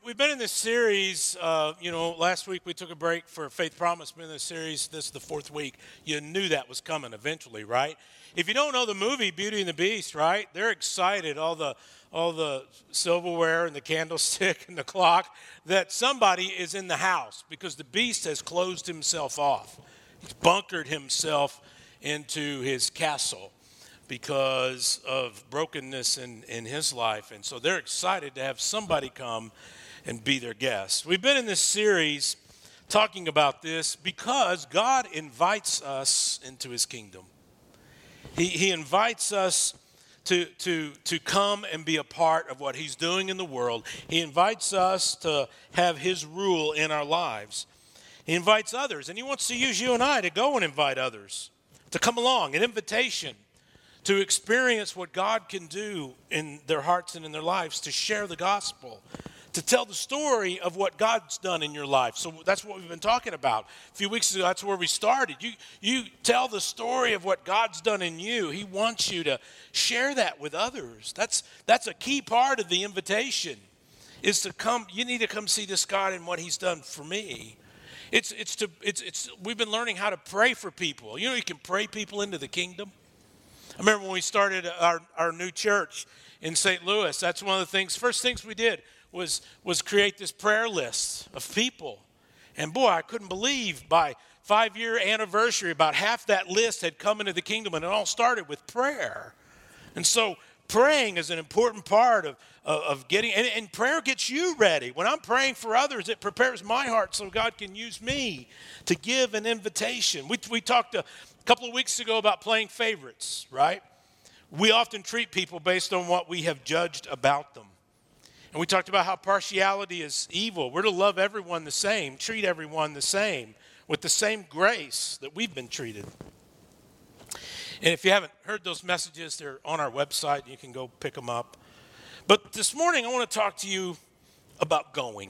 we've been in this series. Last week we took a break for Faith Promise. Been in this series. This is the fourth week. You knew that was coming eventually, right? If you don't know the movie Beauty and the Beast, right? They're excited. All the silverware and the candlestick and the clock, that somebody is in the house because the Beast has closed himself off. He's bunkered himself into his castle because of brokenness in his life. And so they're excited to have somebody come and be their guest. We've been in this series talking about this because God invites us into his kingdom. He invites us to come and be a part of what he's doing in the world. He invites us to have his rule in our lives. He invites others, and he wants to use you and I to go and invite others, to come along, an invitation to experience what God can do in their hearts and in their lives, to share the gospel, to tell the story of what God's done in your life. So that's what we've been talking about. A few weeks ago, that's where we started. You tell the story of what God's done in you. He wants you to share that with others. That's a key part of the invitation, is to come. You need to come see this God and what he's done for me. We've been learning how to pray for people. You can pray people into the kingdom. I remember when we started our new church in St. Louis, that's one of the first things we did was create this prayer list of people. And boy, I couldn't believe by 5-year anniversary, about half that list had come into the kingdom, and it all started with prayer. And so praying is an important part of getting, and prayer gets you ready. When I'm praying for others, it prepares my heart so God can use me to give an invitation. We talked a couple of weeks ago about playing favorites, right? We often treat people based on what we have judged about them. And we talked about how partiality is evil. We're to love everyone the same, treat everyone the same, with the same grace that we've been treated. And if you haven't heard those messages, they're on our website. You can go pick them up. But this morning, I want to talk to you about going.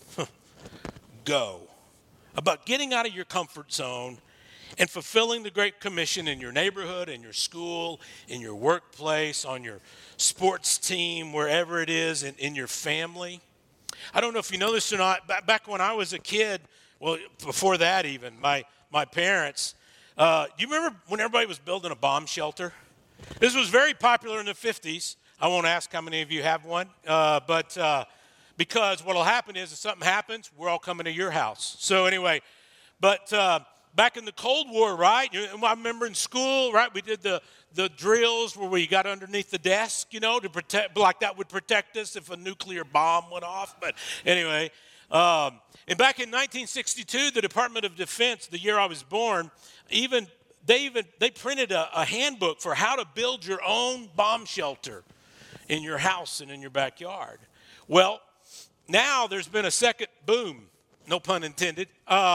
Go. About getting out of your comfort zone and fulfilling the Great Commission in your neighborhood, in your school, in your workplace, on your sports team, wherever it is, in your family. I don't know if you know this or not. Back when I was a kid, well, before that even, my parents, do you remember when everybody was building a bomb shelter? This was very popular in the 50s. I won't ask how many of you have one, but because what will happen is if something happens, we're all coming to your house. So anyway, but back in the Cold War, right? I remember in school, right? We did the drills where we got underneath the desk, to protect, like that would protect us if a nuclear bomb went off. But anyway, and back in 1962, the Department of Defense, the year I was born, they printed a handbook for how to build your own bomb shelter in your house and in your backyard. Well, now there's been a second boom, no pun intended,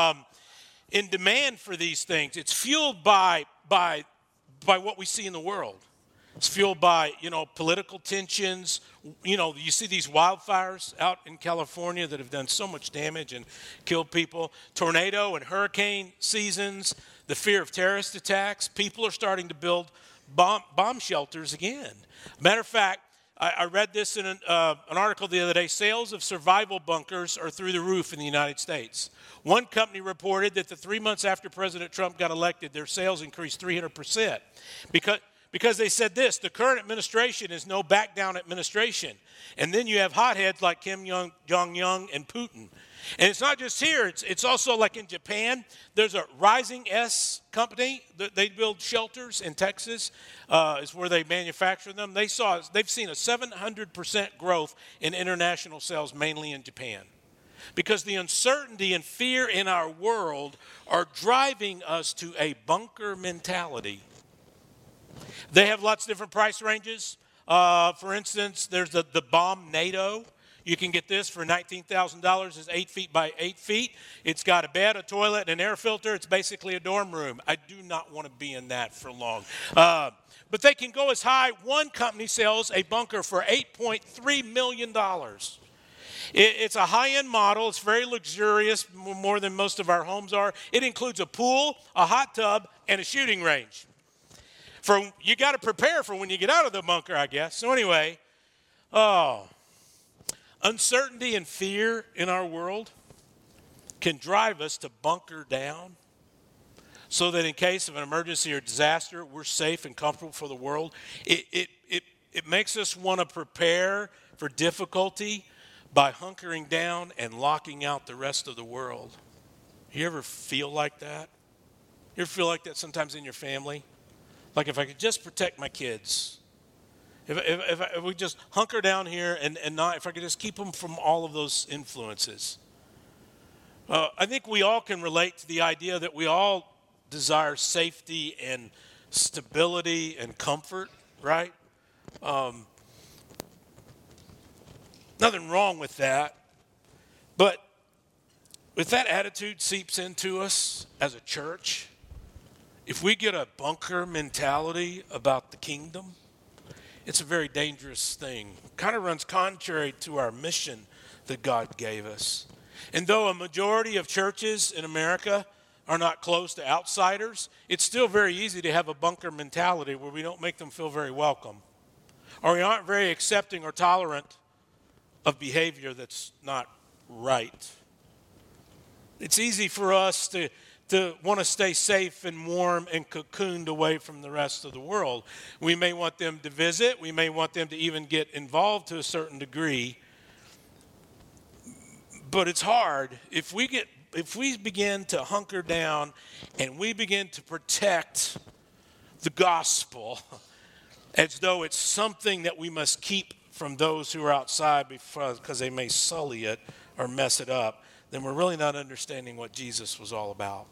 in demand for these things. It's fueled by what we see in the world. It's fueled by, political tensions. You see these wildfires out in California that have done so much damage and killed people. Tornado and hurricane seasons, the fear of terrorist attacks. People are starting to build bomb shelters again. Matter of fact, I read this in an article the other day. Sales of survival bunkers are through the roof in the United States. One company reported that the 3 months after President Trump got elected, their sales increased 300%. Because they said this: the current administration is no back-down administration. And then you have hotheads like Kim Jong-un and Putin. And it's not just here. It's also like in Japan. There's a Rising S company. They build shelters in Texas. Is where they manufacture them. They've seen a 700% growth in international sales, mainly in Japan. Because the uncertainty and fear in our world are driving us to a bunker mentality. They have lots of different price ranges. For instance, there's the bomb NATO. You can get this for $19,000. It's 8 feet by 8 feet. It's got a bed, a toilet, and an air filter. It's basically a dorm room. I do not want to be in that for long. But they can go as high. One company sells a bunker for $8.3 million. It's a high-end model. It's very luxurious, more than most of our homes are. It includes a pool, a hot tub, and a shooting range. You got to prepare for when you get out of the bunker, I guess. So anyway, Uncertainty and fear in our world can drive us to bunker down so that in case of an emergency or disaster, we're safe and comfortable for the world. It makes us want to prepare for difficulty by hunkering down and locking out the rest of the world. You ever feel like that? You ever feel like that sometimes in your family? Like if I could just protect my kids. If we just hunker down here and not, if I could just keep them from all of those influences. I think we all can relate to the idea that we all desire safety and stability and comfort, right? Nothing wrong with that. But if that attitude seeps into us as a church, if we get a bunker mentality about the kingdom, it's a very dangerous thing. Kind of runs contrary to our mission that God gave us. And though a majority of churches in America are not closed to outsiders, it's still very easy to have a bunker mentality where we don't make them feel very welcome, or we aren't very accepting or tolerant of behavior that's not right. It's easy for us to want to stay safe and warm and cocooned away from the rest of the world. We may want them to visit. We may want them to even get involved to a certain degree. But it's hard. If we begin to hunker down and we begin to protect the gospel as though it's something that we must keep from those who are outside because they may sully it or mess it up, then we're really not understanding what Jesus was all about.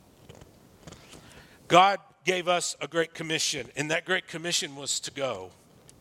God gave us a great commission, and that great commission was to go.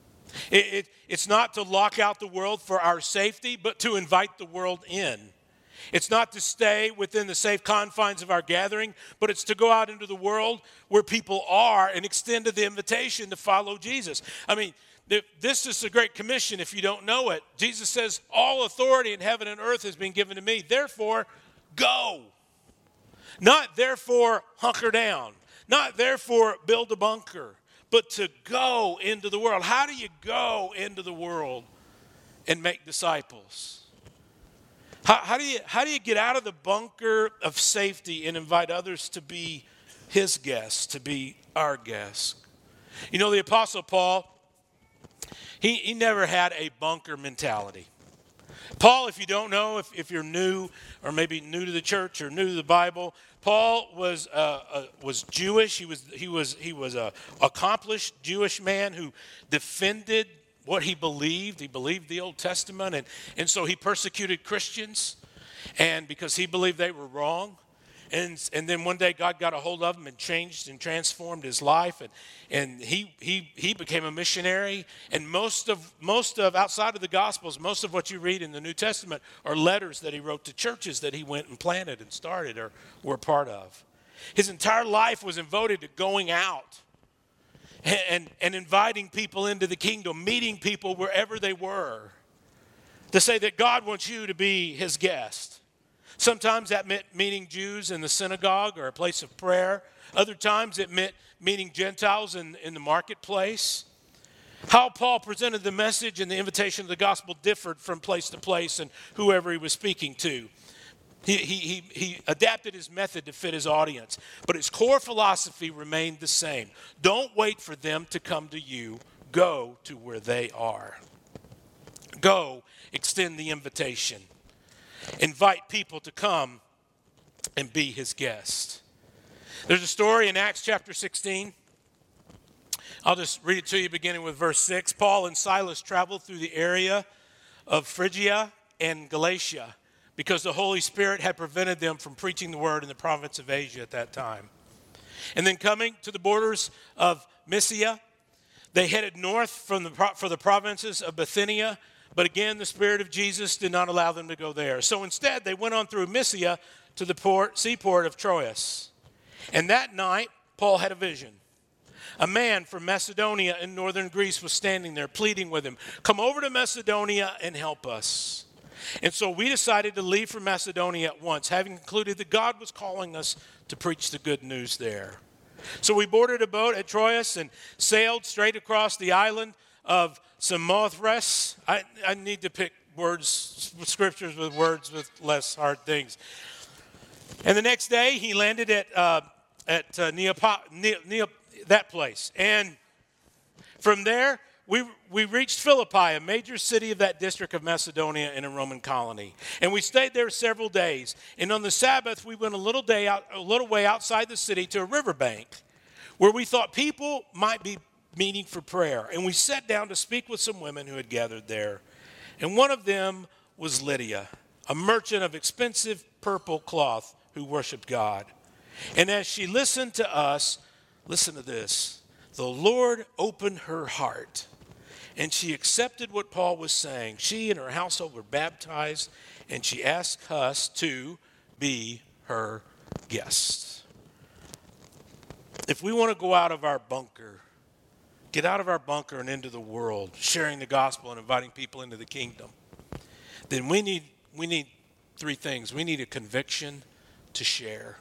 It's not to lock out the world for our safety, but to invite the world in. It's not to stay within the safe confines of our gathering, but it's to go out into the world where people are and extend the invitation to follow Jesus. I mean, this is a great commission if you don't know it. Jesus says, all authority in heaven and earth has been given to me. Therefore, go. Not therefore hunker down. Not therefore build a bunker, but to go into the world. How do you go into the world and make disciples? How do you get out of the bunker of safety and invite others to be his guests, to be our guests? You know, the Apostle Paul, he never had a bunker mentality. Paul, if you don't know, if you're new or maybe new to the church or new to the Bible, Paul was Jewish. He was a accomplished Jewish man who defended what he believed. He believed the Old Testament, and so he persecuted Christians, and because he believed they were wrong. And then one day God got a hold of him and changed and transformed his life, and he became a missionary. And most of outside of the Gospels, most of what you read in the New Testament are letters that he wrote to churches that he went and planted and started or were part of. His entire life was devoted to going out and inviting people into the kingdom, meeting people wherever they were, to say that God wants you to be his guest. Sometimes that meant meeting Jews in the synagogue or a place of prayer. Other times it meant meeting Gentiles in the marketplace. How Paul presented the message and the invitation of the gospel differed from place to place and whoever he was speaking to. He adapted his method to fit his audience, but his core philosophy remained the same. Don't wait for them to come to you. Go to where they are. Go, extend the invitation. Invite people to come and be his guest. There's a story in Acts chapter 16. I'll just read it to you beginning with verse 6. Paul and Silas traveled through the area of Phrygia and Galatia because the Holy Spirit had prevented them from preaching the word in the province of Asia at that time. And then coming to the borders of Mysia, they headed north for the provinces of Bithynia. But again, the Spirit of Jesus did not allow them to go there. So instead, they went on through Mysia to the seaport of Troas. And that night, Paul had a vision. A man from Macedonia in northern Greece was standing there pleading with him, come over to Macedonia and help us. And so we decided to leave for Macedonia at once, having concluded that God was calling us to preach the good news there. So we boarded a boat at Troas and sailed straight across the island of Samothrace. I need to pick words, scriptures with words with less hard things. And the next day, he landed at that place. And from there, we reached Philippi, a major city of that district of Macedonia in a Roman colony. And we stayed there several days. And on the Sabbath, we went a little way outside the city to a riverbank where we thought people might be meeting for prayer. And we sat down to speak with some women who had gathered there. And one of them was Lydia, a merchant of expensive purple cloth who worshiped God. And as she listened to us, listen to this, the Lord opened her heart, and she accepted what Paul was saying. She and her household were baptized, and she asked us to be her guests. If we want to go out of our bunker, get out of our bunker and into the world, sharing the gospel and inviting people into the kingdom, then we need three things. We need a conviction to share.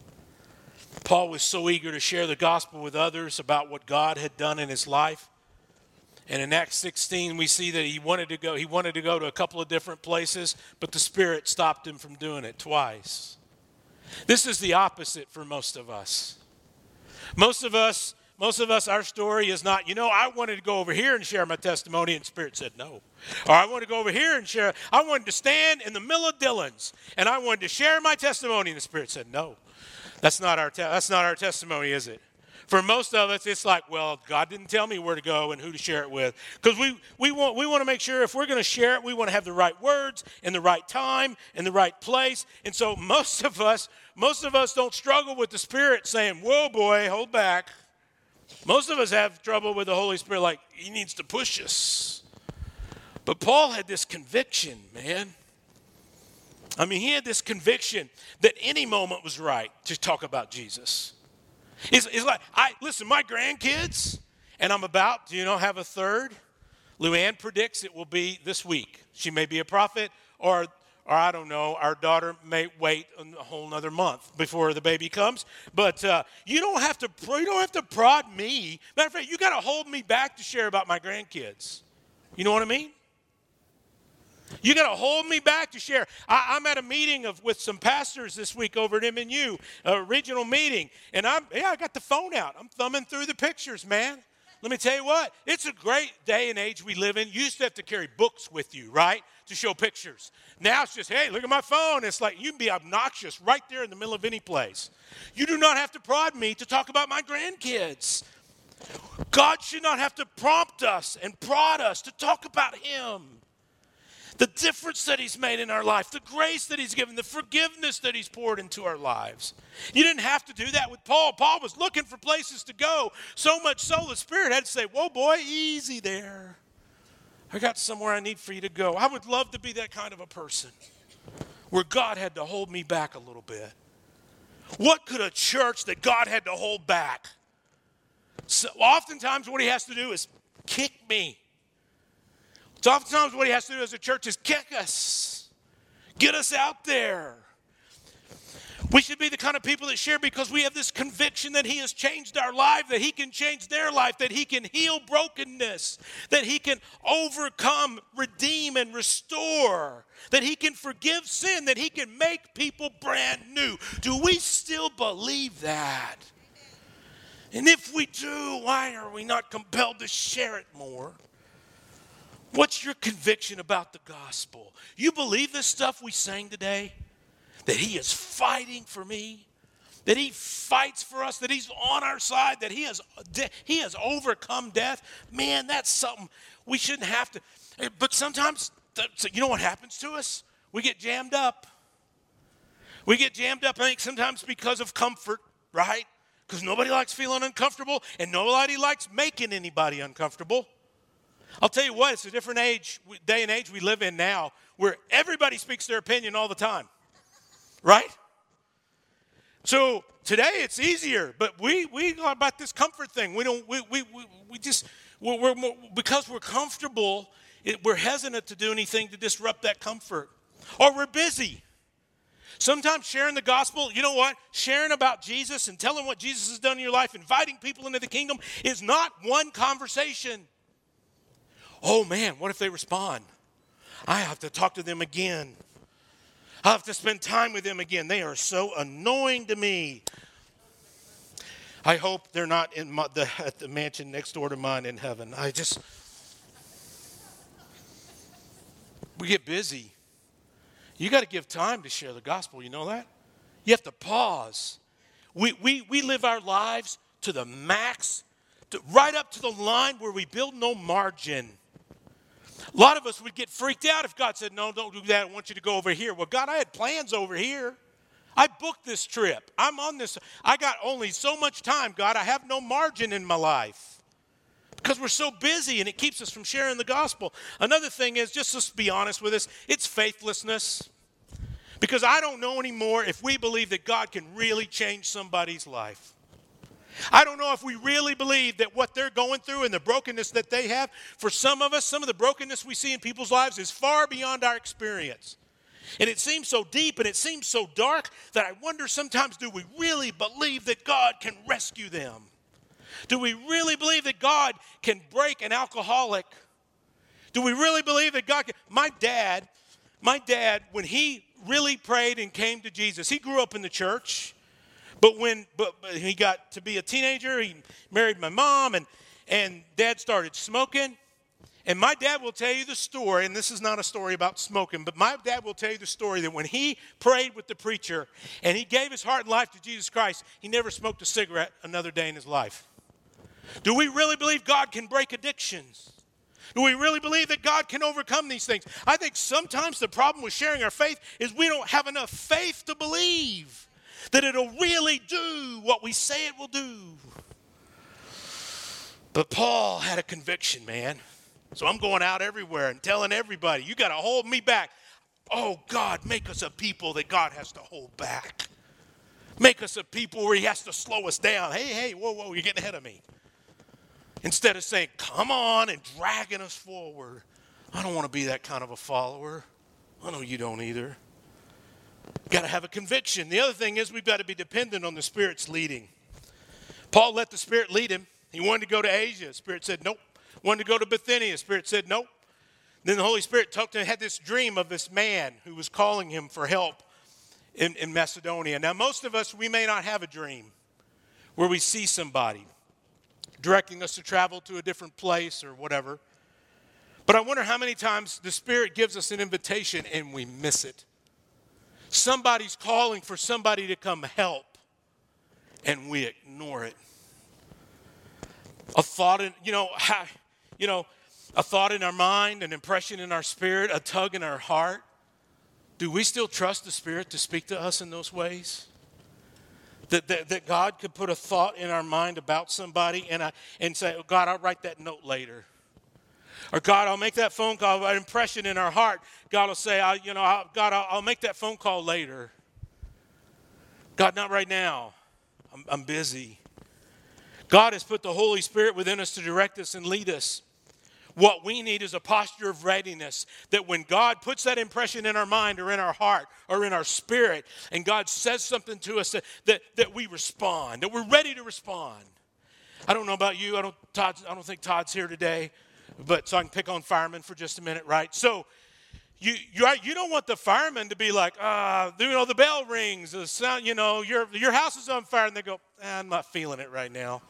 Paul was so eager to share the gospel with others about what God had done in his life. And in Acts 16, we see that he wanted to go to a couple of different places, but the Spirit stopped him from doing it twice. This is the opposite for most of us. Most of us, our story is not, I wanted to go over here and share my testimony, and Spirit said no. Or I wanted to go over here and share. I wanted to stand in the middle of Dillon's, and I wanted to share my testimony, and the Spirit said no. That's not our testimony, is it? For most of us, it's like, well, God didn't tell me where to go and who to share it with. Because we want to make sure if we're going to share it, we want to have the right words and the right time and the right place. And so most of us don't struggle with the Spirit saying, whoa, boy, hold back. Most of us have trouble with the Holy Spirit, like he needs to push us. But Paul had this conviction, man. I mean, he had this conviction that any moment was right to talk about Jesus. It's like, listen, my grandkids, and I'm about to, have a third. Luann predicts it will be this week. She may be a prophet, or I don't know, our daughter may wait a whole nother month before the baby comes. But you don't have to prod me. Matter of fact, you got to hold me back to share about my grandkids. You know what I mean? You got to hold me back to share. I'm at a meeting with some pastors this week over at MNU, a regional meeting, and I got the phone out. I'm thumbing through the pictures, man. Let me tell you what, it's a great day and age we live in. You used to have to carry books with you, right, to show pictures. Now it's just, hey, look at my phone. It's like you can be obnoxious right there in the middle of any place. You do not have to prod me to talk about my grandkids. God should not have to prompt us and prod us to talk about him. The difference that he's made in our life, the grace that he's given, the forgiveness that he's poured into our lives. You didn't have to do that with Paul. Paul was looking for places to go, so much so the Spirit had to say, whoa, boy, easy there. I got somewhere I need for you to go. I would love to be that kind of a person where God had to hold me back a little bit. What could a church that God had to hold back? So oftentimes what he has to do is kick me. So oftentimes what he has to do as a church is kick us. Get us out there. We should be the kind of people that share because we have this conviction that he has changed our life, that he can change their life, that he can heal brokenness, that he can overcome, redeem, and restore, that he can forgive sin, that he can make people brand new. Do we still believe that? And if we do, why are we not compelled to share it more? What's your conviction about the gospel? You believe this stuff we sang today? That he is fighting for me? That he fights for us? That he's on our side? That he has overcome death? Man, that's something we shouldn't have to. But sometimes, you know what happens to us? We get jammed up. We get jammed up, I think, sometimes because of comfort, right? Because nobody likes feeling uncomfortable, and nobody likes making anybody uncomfortable. I'll tell you what, it's a different day and age we live in now where everybody speaks their opinion all the time, right? So today it's easier, but we are about this comfort thing. Because we're comfortable, we're hesitant to do anything to disrupt that comfort. Or we're busy. Sometimes sharing the gospel, you know what? Sharing about Jesus and telling what Jesus has done in your life, inviting people into the kingdom is not one conversation. Oh, man, what if they respond? I have to talk to them again. I have to spend time with them again. They are so annoying to me. I hope they're not at the mansion next door to mine in heaven. We get busy. You got to give time to share the gospel. You know that? You have to pause. We live our lives to the max, right up to the line where we build no margin. A lot of us would get freaked out if God said, no, don't do that. I want you to go over here. Well, God, I had plans over here. I booked this trip. I'm on this. I got only so much time, God. I have no margin in my life because we're so busy and it keeps us from sharing the gospel. Another thing is, just let's be honest with us, it's faithlessness. Because I don't know anymore if we believe that God can really change somebody's life. I don't know if we really believe that what they're going through and the brokenness that they have, for some of us, some of the brokenness we see in people's lives is far beyond our experience. And it seems so deep and it seems so dark that I wonder sometimes, do we really believe that God can rescue them? Do we really believe that God can break an alcoholic? Do we really believe that God can? My dad, when he really prayed and came to Jesus, he grew up in the church. But when he got to be a teenager, he married my mom, and Dad started smoking. And my dad will tell you the story, and this is not a story about smoking, but my dad will tell you the story that when he prayed with the preacher and he gave his heart and life to Jesus Christ, he never smoked a cigarette another day in his life. Do we really believe God can break addictions? Do we really believe that God can overcome these things? I think sometimes the problem with sharing our faith is we don't have enough faith to believe that it'll really do what we say it will do. But Paul had a conviction, man. So I'm going out everywhere and telling everybody, you got to hold me back. Oh, God, make us a people that God has to hold back. Make us a people where he has to slow us down. Hey, whoa, you're getting ahead of me. Instead of saying, come on, and dragging us forward. I don't want to be that kind of a follower. I know you don't either. Got to have a conviction. The other thing is we've got to be dependent on the Spirit's leading. Paul let the Spirit lead him. He wanted to go to Asia. The Spirit said nope. Wanted to go to Bithynia. The Spirit said nope. Then the Holy Spirit talked to him, had this dream of this man who was calling him for help in Macedonia. Now, most of us, we may not have a dream where we see somebody directing us to travel to a different place or whatever. But I wonder how many times the Spirit gives us an invitation and we miss it. Somebody's calling for somebody to come help, and we ignore it. A thought in our mind, an impression in our spirit, a tug in our heart. Do we still trust the Spirit to speak to us in those ways? That God could put a thought in our mind about somebody and say, oh, God, I'll write that note later. Or God, I'll make that phone call, an impression in our heart. God will say, I'll make that phone call later. God, not right now. I'm busy. God has put the Holy Spirit within us to direct us and lead us. What we need is a posture of readiness, that when God puts that impression in our mind or in our heart or in our spirit, and God says something to us, that we respond, that we're ready to respond. I don't know about you. I don't think Todd's here today, but so I can pick on firemen for just a minute, right? So you don't want the fireman to be like, the bell rings, the sound, your house is on fire, and they go, I'm not feeling it right now.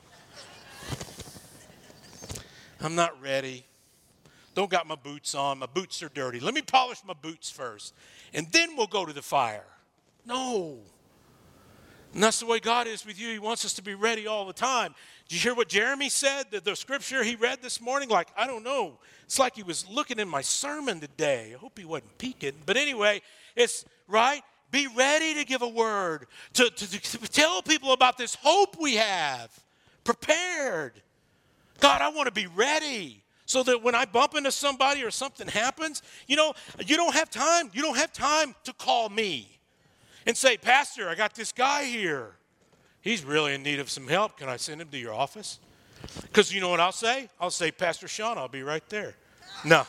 I'm not ready. Don't got my boots on. My boots are dirty. Let me polish my boots first, and then we'll go to the fire. No. And that's the way God is with you. He wants us to be ready all the time. Did you hear what Jeremy said? The scripture he read this morning? Like, I don't know. It's like he was looking in my sermon today. I hope he wasn't peeking. But anyway, it's right. Be ready to give a word. To tell people about this hope we have. Prepared. God, I want to be ready. So that when I bump into somebody or something happens, you don't have time. You don't have time to call me and say, Pastor, I got this guy here. He's really in need of some help. Can I send him to your office? Because you know what I'll say? I'll say, Pastor Sean, I'll be right there. No.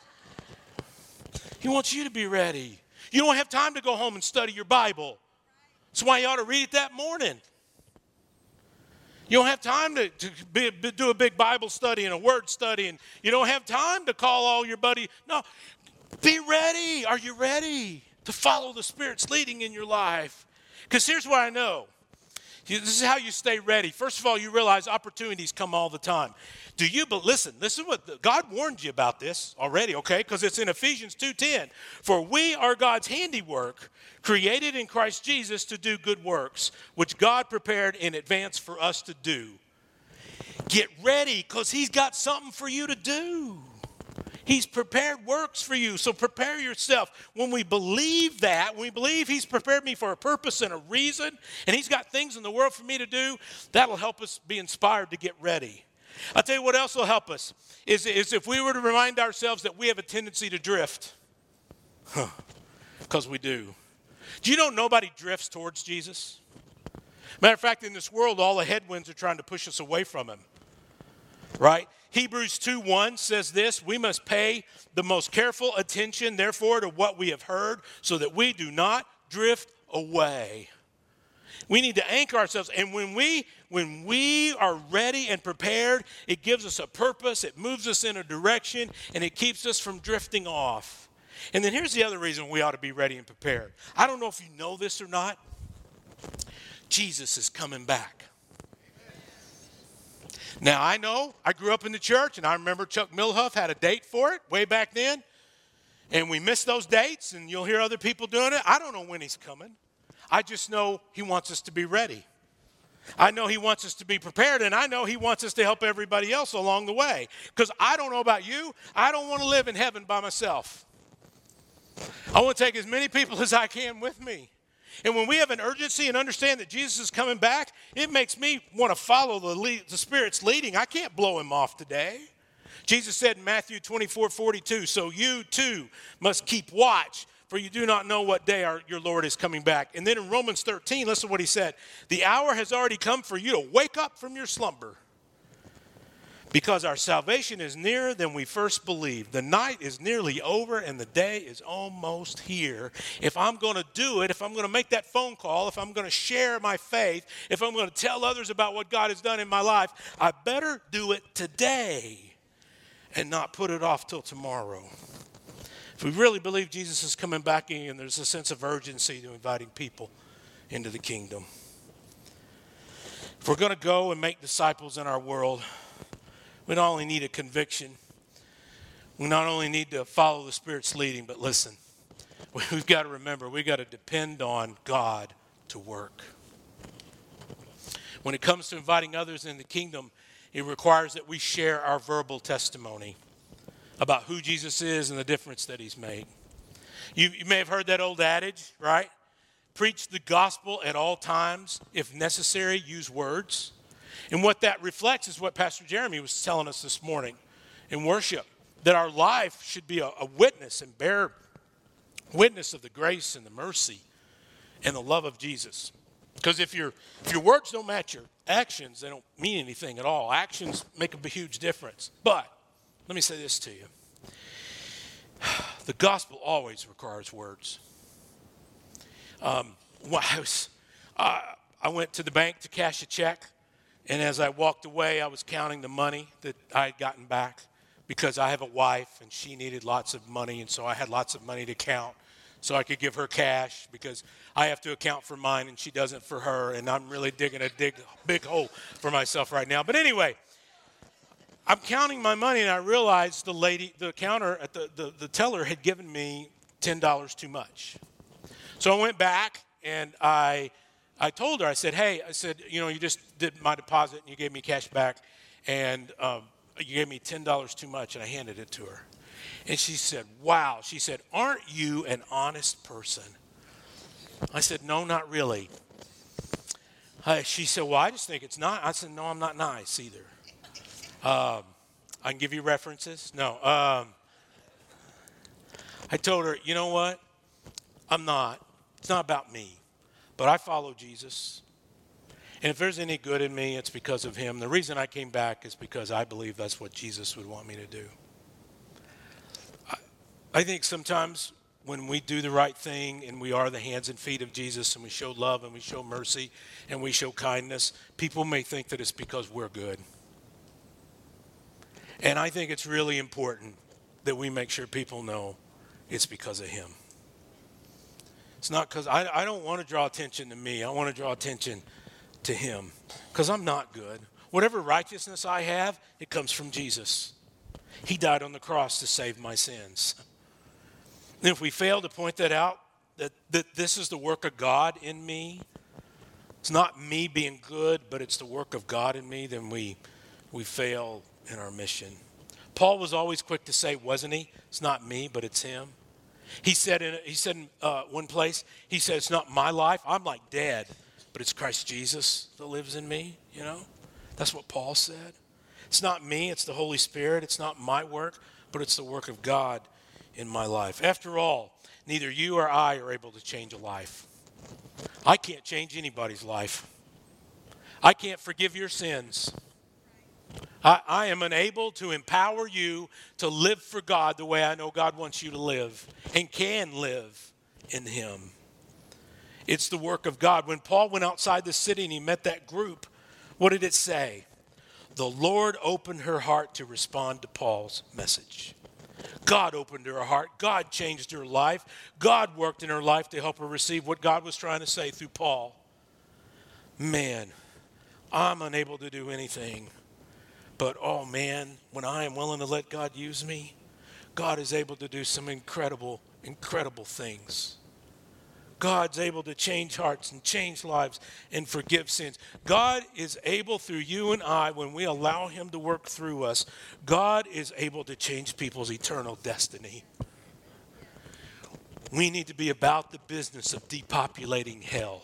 He wants you to be ready. You don't have time to go home and study your Bible. That's why you ought to read it that morning. You don't have time to do a big Bible study and a word study, and you don't have time to call all your buddies. No, Be ready. Are you ready to follow the Spirit's leading in your life? Because here's what I know. This is how you stay ready. First of all, you realize opportunities come all the time. But listen, this is what God warned you about this already, okay? Because it's in Ephesians 2:10. For we are God's handiwork, created in Christ Jesus to do good works, which God prepared in advance for us to do. Get ready, because he's got something for you to do. He's prepared works for you, so prepare yourself. When we believe that, when we believe he's prepared me for a purpose and a reason, and he's got things in the world for me to do, that'll help us be inspired to get ready. I'll tell you what else will help us, is if we were to remind ourselves that we have a tendency to drift. Because we do. Do you know nobody drifts towards Jesus? Matter of fact, in this world, all the headwinds are trying to push us away from him. Right? Hebrews 2:1 says this, we must pay the most careful attention, therefore, to what we have heard, so that we do not drift away. We need to anchor ourselves. And when we are ready and prepared, it gives us a purpose, it moves us in a direction, and it keeps us from drifting off. And then here's the other reason we ought to be ready and prepared. I don't know if you know this or not. Jesus is coming back. Now, I know I grew up in the church, and I remember Chuck Milhuff had a date for it way back then. And we missed those dates, and you'll hear other people doing it. I don't know when he's coming. I just know he wants us to be ready. I know he wants us to be prepared, and I know he wants us to help everybody else along the way. Because I don't know about you, I don't want to live in heaven by myself. I want to take as many people as I can with me. And when we have an urgency and understand that Jesus is coming back, it makes me want to follow the Spirit's leading. I can't blow him off today. Jesus said in Matthew 24:42, so you too must keep watch, for you do not know what day your Lord is coming back. And then in Romans 13, listen to what he said. The hour has already come for you to wake up from your slumber, because our salvation is nearer than we first believed. The night is nearly over and the day is almost here. If I'm going to do it, if I'm going to make that phone call, if I'm going to share my faith, if I'm going to tell others about what God has done in my life, I better do it today and not put it off till tomorrow. If we really believe Jesus is coming back in, there's a sense of urgency to inviting people into the kingdom. If we're going to go and make disciples in our world, we not only need a conviction, we not only need to follow the Spirit's leading, but listen, we've got to remember, we've got to depend on God to work. When it comes to inviting others in the kingdom, it requires that we share our verbal testimony about who Jesus is and the difference that he's made. You may have heard that old adage, right? Preach the gospel at all times. If necessary, use words. And what that reflects is what Pastor Jeremy was telling us this morning in worship, that our life should be a witness and bear witness of the grace and the mercy and the love of Jesus. Because if your words don't match your actions, they don't mean anything at all. Actions make a huge difference. But let me say this to you. The gospel always requires words. I went to the bank to cash a check. And as I walked away, I was counting the money that I had gotten back, because I have a wife and she needed lots of money, and so I had lots of money to count so I could give her cash, because I have to account for mine and she doesn't for her, and I'm really digging a big hole for myself right now. But anyway, I'm counting my money, and I realized the counter at the teller had given me $10 too much. So I went back and I told her, I said, hey, you just did my deposit and you gave me cash back, and you gave me $10 too much, and I handed it to her. And she said, wow. She said, aren't you an honest person? I said, no, not really. She said, well, I just think it's not. I said, no, I'm not nice either. I can give you references. No. I told her, you know what? I'm not. It's not about me. But I follow Jesus. And if there's any good in me, it's because of him. The reason I came back is because I believe that's what Jesus would want me to do. I think sometimes when we do the right thing and we are the hands and feet of Jesus and we show love and we show mercy and we show kindness, people may think that it's because we're good. And I think it's really important that we make sure people know it's because of him. It's not because I don't want to draw attention to me. I want to draw attention to him because I'm not good. Whatever righteousness I have, it comes from Jesus. He died on the cross to save my sins. And if we fail to point that out, that this is the work of God in me, it's not me being good, but it's the work of God in me, then we fail in our mission. Paul was always quick to say, wasn't he? It's not me, but it's him. He said in one place, he said, it's not my life. I'm like dead, but it's Christ Jesus that lives in me, you know? That's what Paul said. It's not me, it's the Holy Spirit. It's not my work, but it's the work of God in my life. After all, neither you or I are able to change a life. I can't change anybody's life. I can't forgive your sins. I am unable to empower you to live for God the way I know God wants you to live and can live in him. It's the work of God. When Paul went outside the city and he met that group, what did it say? The Lord opened her heart to respond to Paul's message. God opened her heart. God changed her life. God worked in her life to help her receive what God was trying to say through Paul. Man, I'm unable to do anything. But, oh man, when I am willing to let God use me, God is able to do some incredible, incredible things. God's able to change hearts and change lives and forgive sins. God is able through you and I, when we allow him to work through us, God is able to change people's eternal destiny. We need to be about the business of depopulating hell.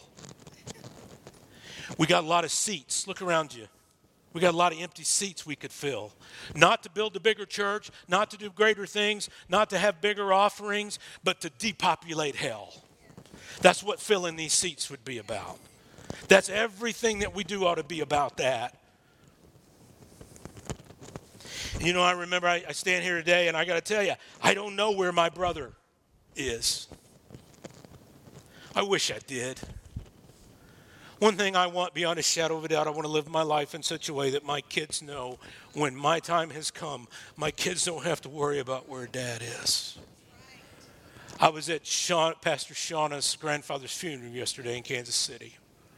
We got a lot of seats. Look around you. We got a lot of empty seats we could fill. Not to build a bigger church, not to do greater things, not to have bigger offerings, but to depopulate hell. That's what filling these seats would be about. That's everything that we do ought to be about that. You know, I remember I stand here today and I got to tell you, I don't know where my brother is. I wish I did. One thing I want beyond a shadow of a doubt, I want to live my life in such a way that my kids know when my time has come, my kids don't have to worry about where dad is. I was at Pastor Shauna's grandfather's funeral yesterday in Kansas City.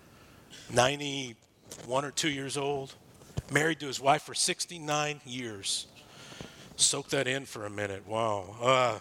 91 or 2 years old, married to his wife for 69 years. Soak that in for a minute. Wow.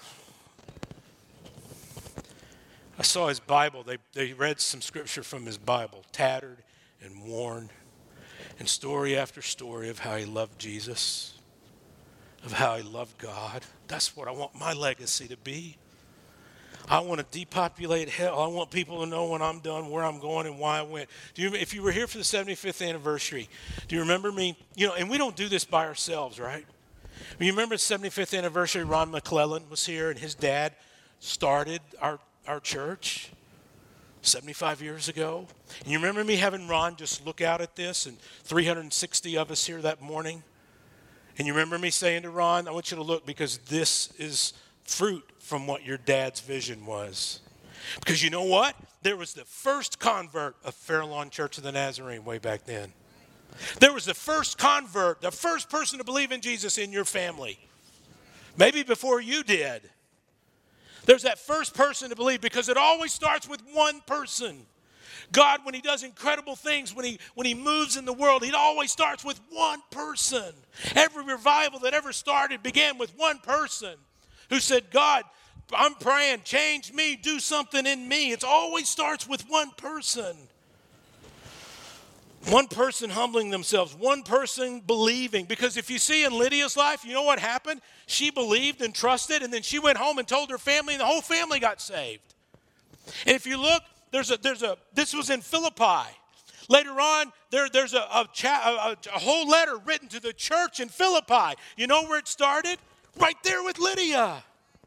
I saw his Bible. They read some scripture from his Bible, tattered and worn, and story after story of how he loved Jesus, of how he loved God. That's what I want my legacy to be. I want to depopulate hell. I want people to know when I'm done where I'm going and why I went. If you were here for the 75th anniversary, do you remember me? You know, and we don't do this by ourselves, right? You remember the 75th anniversary, Ron McClellan was here and his dad started our church 75 years ago. And you remember me having Ron just look out at this and 360 of us here that morning? And you remember me saying to Ron, I want you to look because this is fruit from what your dad's vision was. Because you know what? There was the first convert of Fairlawn Church of the Nazarene way back then. There was the first convert, the first person to believe in Jesus in your family. Maybe before you did. There's that first person to believe because it always starts with one person. God, when he does incredible things, when he moves in the world, it always starts with one person. Every revival that ever started began with one person who said, God, I'm praying, change me, do something in me. It always starts with one person. One person humbling themselves, one person believing. Because if you see in Lydia's life, you know what happened? She believed and trusted, and then she went home and told her family, and the whole family got saved. And if you look, this was in Philippi. Later on, there's a whole letter written to the church in Philippi. You know where it started? Right there with Lydia.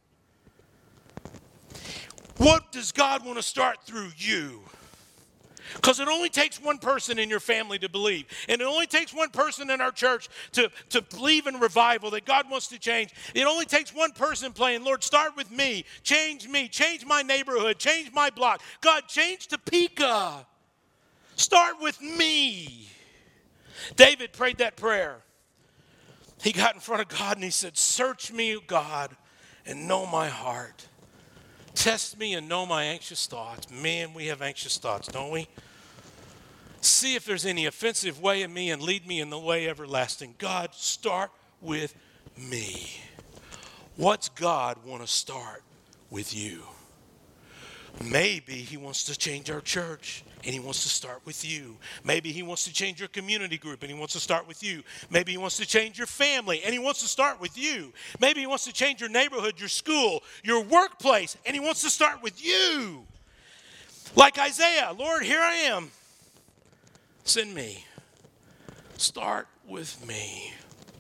What does God want to start through you? Because it only takes one person in your family to believe. And it only takes one person in our church to believe in revival that God wants to change. It only takes one person praying, Lord, start with me, change my neighborhood, change my block. God, change Topeka. Start with me. David prayed that prayer. He got in front of God and he said, search me, God, and know my heart. Test me and know my anxious thoughts. Man, we have anxious thoughts, don't we? See if there's any offensive way in me and lead me in the way everlasting. God, start with me. What's God want to start with you? Maybe he wants to change our church and he wants to start with you. Maybe he wants to change your community group and he wants to start with you. Maybe he wants to change your family and he wants to start with you. Maybe he wants to change your neighborhood, your school, your workplace, and he wants to start with you. Like Isaiah, Lord, here I am. Send me. Start with me.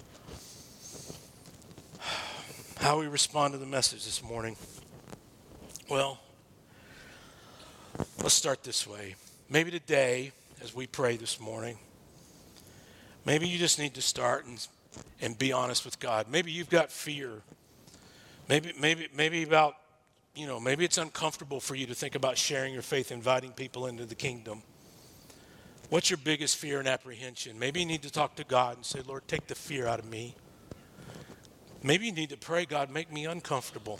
How we respond to the message this morning? Well, let's start this way. Maybe today, as we pray this morning, maybe you just need to start and be honest with God. Maybe you've got fear. Maybe about, maybe it's uncomfortable for you to think about sharing your faith, inviting people into the kingdom. What's your biggest fear and apprehension? Maybe you need to talk to God and say, Lord, take the fear out of me. Maybe you need to pray, God, make me uncomfortable.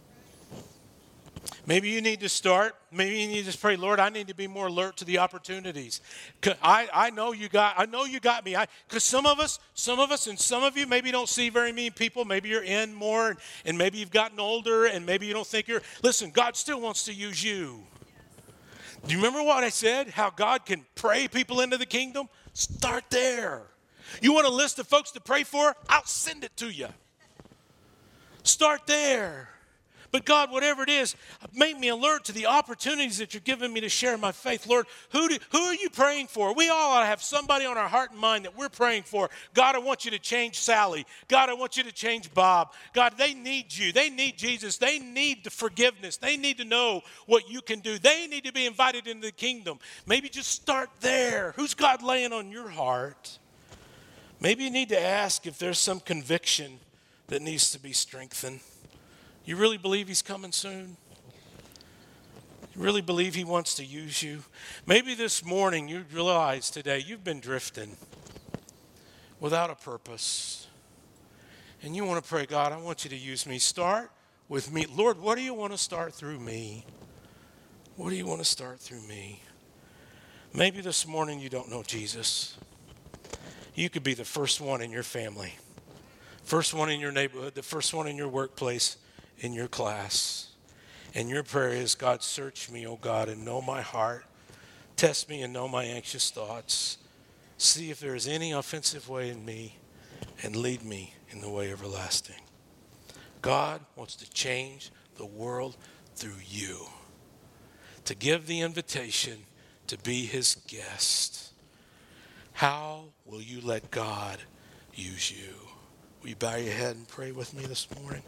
Maybe you need to start. Maybe you need to pray, Lord, I need to be more alert to the opportunities. I know you got me. Because some of us and some of you maybe don't see very many people. Maybe you're in more and maybe you've gotten older and maybe you don't think listen, God still wants to use you. Do you remember what I said? How God can pray people into the kingdom? Start there. You want a list of folks to pray for? I'll send it to you. Start there. But God, whatever it is, make me alert to the opportunities that you're giving me to share my faith. Lord, who are you praying for? We all ought to have somebody on our heart and mind that we're praying for. God, I want you to change Sally. God, I want you to change Bob. God, they need you. They need Jesus. They need the forgiveness. They need to know what you can do. They need to be invited into the kingdom. Maybe just start there. Who's God laying on your heart? Maybe you need to ask if there's some conviction that needs to be strengthened. You really believe he's coming soon? You really believe he wants to use you? Maybe this morning you realize today you've been drifting without a purpose. And you want to pray, God, I want you to use me. Start with me. Lord, what do you want to start through me? What do you want to start through me? Maybe this morning you don't know Jesus. You could be the first one in your family, first one in your neighborhood, the first one in your workplace, in your class. And your prayer is, God, search me, O God, and know my heart. Test me and know my anxious thoughts. See if there is any offensive way in me and lead me in the way everlasting. God wants to change the world through you, to give the invitation to be his guest. How will you let God use you? Will you bow your head and pray with me this morning?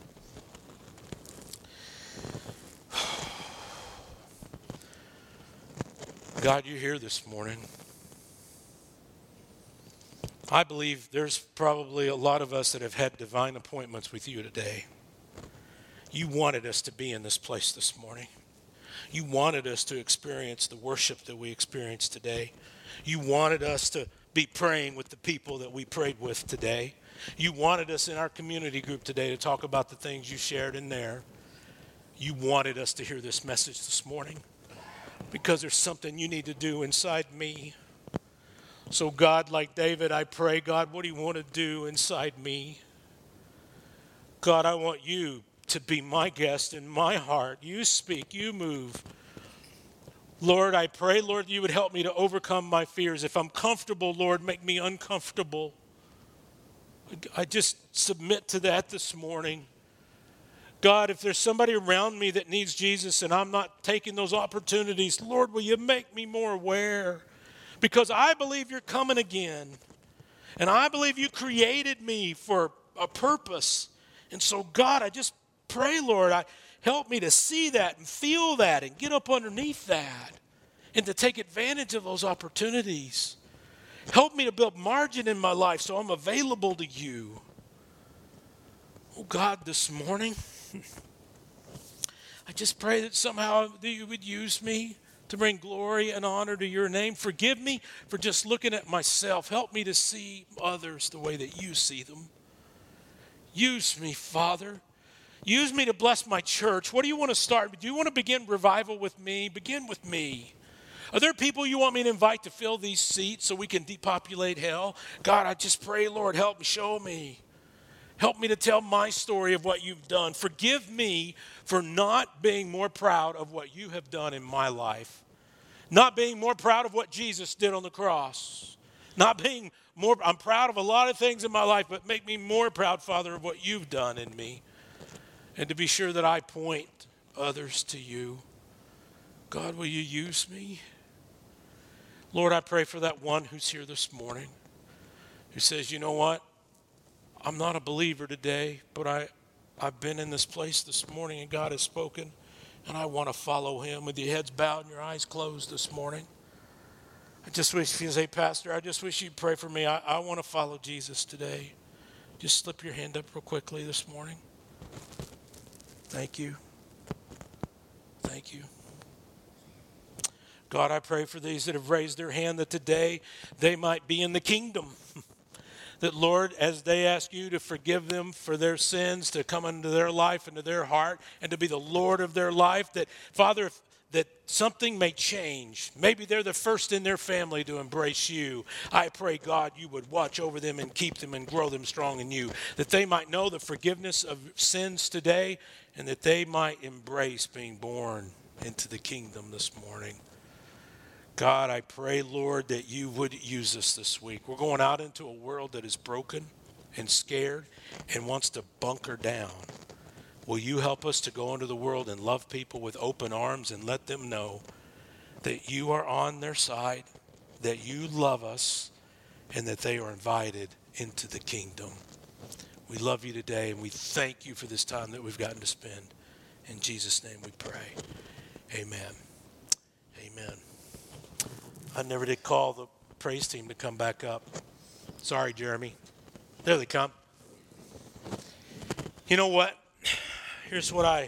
God, you're here this morning. I believe there's probably a lot of us that have had divine appointments with you today. You wanted us to be in this place this morning. You wanted us to experience the worship that we experienced today. You wanted us to be praying with the people that we prayed with today. You wanted us in our community group today to talk about the things you shared in there. You wanted us to hear this message this morning because there's something you need to do inside me. So God, like David, I pray, God, what do you want to do inside me? God, I want you to be my guest in my heart. You speak, you move. Lord, I pray, Lord, you would help me to overcome my fears. If I'm comfortable, Lord, make me uncomfortable. I just submit to that this morning. God, if there's somebody around me that needs Jesus and I'm not taking those opportunities, Lord, will you make me more aware? Because I believe you're coming again. And I believe you created me for a purpose. And so, God, I just pray, Lord, help me to see that and feel that and get up underneath that and to take advantage of those opportunities. Help me to build margin in my life so I'm available to you. Oh, God, this morning, I just pray that somehow that you would use me to bring glory and honor to your name. Forgive me for just looking at myself. Help me to see others the way that you see them. Use me, Father. Use me to bless my church. What do you want to start? Do you want to begin revival with me? Begin with me. Are there people you want me to invite to fill these seats so we can depopulate hell? God, I just pray, Lord, help me, show me. Help me to tell my story of what you've done. Forgive me for not being more proud of what you have done in my life. Not being more proud of what Jesus did on the cross. Not being more, I'm proud of a lot of things in my life, but make me more proud, Father, of what you've done in me. And to be sure that I point others to you. God, will you use me? Lord, I pray for that one who's here this morning who says, you know what? I'm not a believer today, but I've been in this place this morning and God has spoken, and I want to follow him with your heads bowed and your eyes closed this morning. I just wish you say, Pastor, I just wish you'd pray for me. I want to follow Jesus today. Just slip your hand up real quickly this morning. Thank you. Thank you. God, I pray for these that have raised their hand that today they might be in the kingdom. That, Lord, as they ask you to forgive them for their sins, to come into their life, into their heart, and to be the Lord of their life, that, Father, that something may change. Maybe they're the first in their family to embrace you. I pray, God, you would watch over them and keep them and grow them strong in you, that they might know the forgiveness of sins today, and that they might embrace being born into the kingdom this morning. God, I pray, Lord, that you would use us this week. We're going out into a world that is broken and scared and wants to bunker down. Will you help us to go into the world and love people with open arms and let them know that you are on their side, that you love us, and that they are invited into the kingdom. We love you today, and we thank you for this time that we've gotten to spend. In Jesus' name we pray. Amen. Amen. I never did call the praise team to come back up. Sorry, Jeremy. There they come. You know what? Here's what I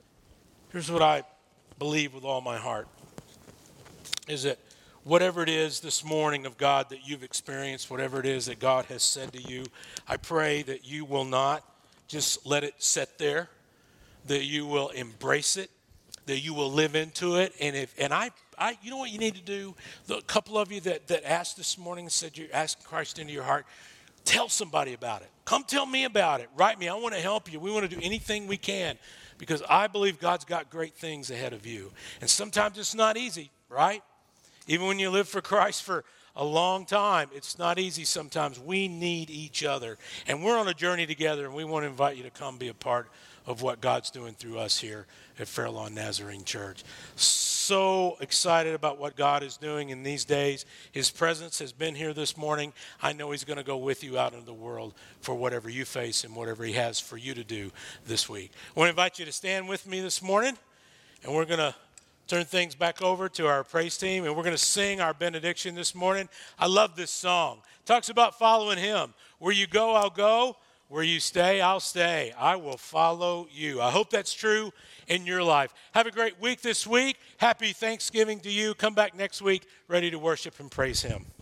believe with all my heart. Is that whatever it is this morning of God that you've experienced, whatever it is that God has said to you, I pray that you will not just let it sit there, that you will embrace it, that you will live into it. And I you know what you need to do? The couple of you that asked this morning and said you're asking Christ into your heart, tell somebody about it. Come tell me about it. Write me. I want to help you. We want to do anything we can because I believe God's got great things ahead of you. And sometimes it's not easy, right? Even when you live for Christ for a long time, it's not easy sometimes. We need each other. And we're on a journey together, and we want to invite you to come be a part of what God's doing through us here at Fairlawn Nazarene Church. So excited about what God is doing in these days. His presence has been here this morning. I know he's going to go with you out into the world for whatever you face and whatever he has for you to do this week. I want to invite you to stand with me this morning, and we're going to turn things back over to our praise team, and we're going to sing our benediction this morning. I love this song. It talks about following him. Where you go, I'll go. Where you stay, I'll stay. I will follow you. I hope that's true in your life. Have a great week this week. Happy Thanksgiving to you. Come back next week ready to worship and praise him.